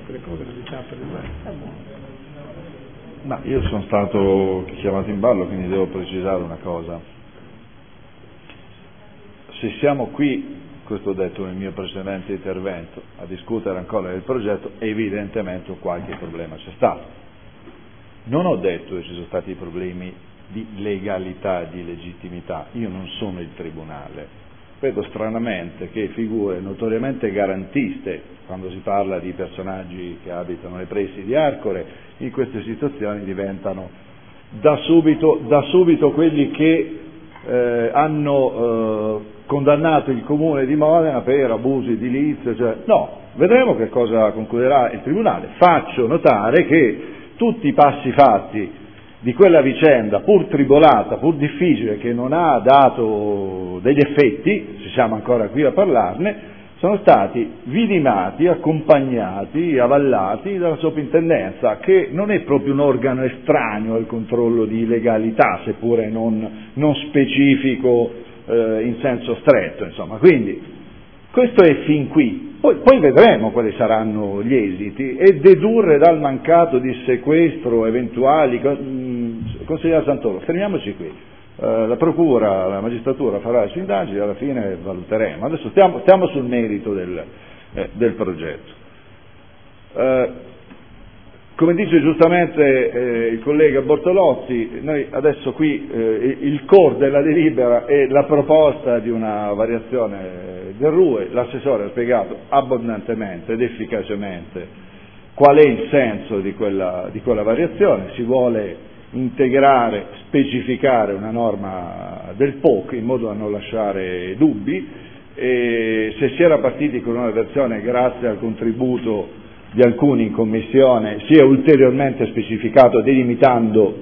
le cose le diciamo per il Ma io sono stato chiamato in ballo, quindi devo precisare una cosa. Se siamo qui, questo ho detto nel mio precedente intervento, a discutere ancora del progetto, evidentemente qualche problema c'è stato. Non ho detto che ci sono stati problemi di legalità e di legittimità, io non sono il tribunale. Vedo stranamente che figure notoriamente garantiste, quando si parla di personaggi che abitano nei pressi di Arcore, in queste situazioni diventano da subito quelli che hanno condannato il Comune di Modena per abusi edilizio, cioè, no, vedremo che cosa concluderà il Tribunale. Faccio notare che tutti i passi fatti di quella vicenda, pur tribolata, pur difficile, che non ha dato degli effetti, se siamo ancora qui a parlarne, sono stati vidimati, accompagnati, avallati dalla soprintendenza, che non è proprio un organo estraneo al controllo di legalità, seppure non specifico in senso stretto, insomma. Quindi questo è fin qui. Poi vedremo quali saranno gli esiti e dedurre dal mancato di sequestro eventuali. Consigliere Santoro, fermiamoci qui. La procura, la magistratura farà le sue indagini e alla fine valuteremo. Adesso stiamo sul merito del progetto. Come dice giustamente il collega Bortolotti, noi adesso qui il core della delibera è la proposta di una variazione del RUE. L'assessore ha spiegato abbondantemente ed efficacemente qual è il senso di quella variazione. Si vuole integrare, specificare una norma del POC in modo da non lasciare dubbi, e se si era partiti con una versione, grazie al contributo di alcuni in commissione, si è ulteriormente specificato delimitando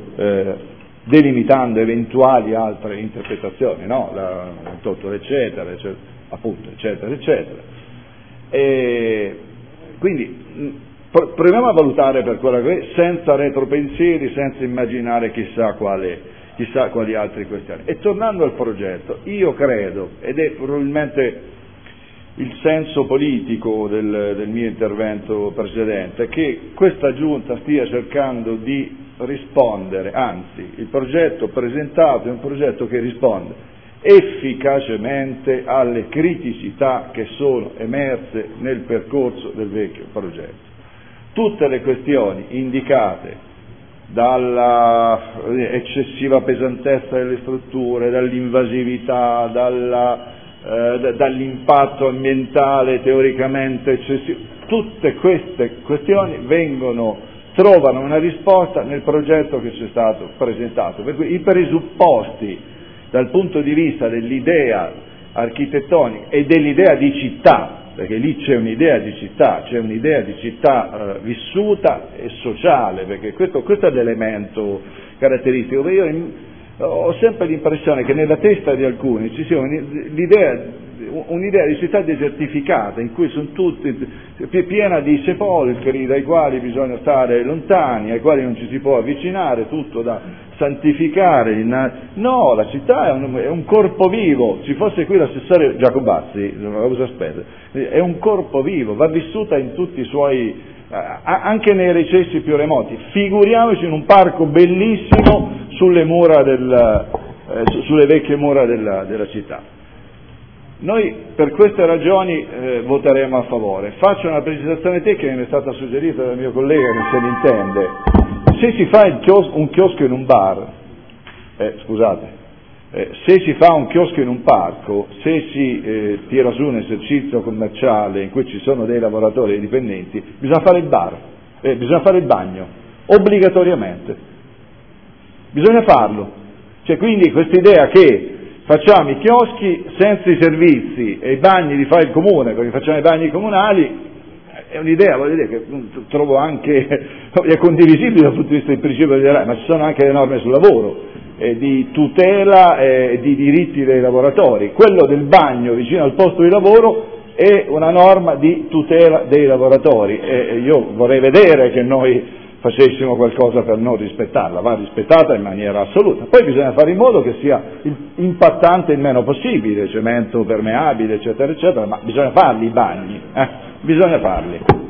eventuali altre interpretazioni, no? La 28 eccetera, appunto, eccetera, eccetera. E quindi proviamo a valutare per quella che è, senza retropensieri, senza immaginare chissà quali altre questioni. E tornando al progetto, io credo, ed è probabilmente il senso politico del mio intervento precedente, che questa Giunta stia cercando di rispondere, anzi il progetto presentato è un progetto che risponde efficacemente alle criticità che sono emerse nel percorso del vecchio progetto. Tutte le questioni indicate, dalla eccessiva pesantezza delle strutture, dall'invasività, dall'impatto ambientale teoricamente eccessivo, tutte queste questioni trovano una risposta nel progetto che ci è stato presentato, per cui i presupposti dal punto di vista dell'idea architettonica e dell'idea di città, perché lì c'è un'idea di città, vissuta e sociale, perché questo è l'elemento caratteristico. Io ho sempre l'impressione che nella testa di alcuni ci sia un'idea di città desertificata, in cui sono tutti piena di sepolcri dai quali bisogna stare lontani, ai quali non ci si può avvicinare, tutto da santificare. No, la città è un corpo vivo. Ci fosse qui l'assessore Giacobazzi, è un corpo vivo, va vissuta in tutti i suoi, anche nei recessi più remoti. Figuriamoci in un parco bellissimo sulle vecchie mura della città. Noi per queste ragioni voteremo a favore. Faccio una precisazione tecnica che mi è stata suggerita dal mio collega che se ne intende. Se si fa un chiosco in un bar, se si fa un chiosco in un parco, se si tira su un esercizio commerciale in cui ci sono dei lavoratori e dipendenti, bisogna fare il bar, bisogna fare il bagno, obbligatoriamente. Bisogna farlo. Quindi questa idea che facciamo i chioschi senza i servizi e i bagni li fa il comune, perché facciamo i bagni comunali, è un'idea, voglio dire, che trovo anche è condivisibile dal punto di vista del principio generale, ma ci sono anche le norme sul lavoro, di tutela e di diritti dei lavoratori. Quello del bagno vicino al posto di lavoro è una norma di tutela dei lavoratori e io vorrei vedere che noi facessimo qualcosa per non rispettarla, va rispettata in maniera assoluta. Poi bisogna fare in modo che sia impattante il meno possibile, cemento permeabile, eccetera, eccetera, ma bisogna farli i bagni, bisogna farli.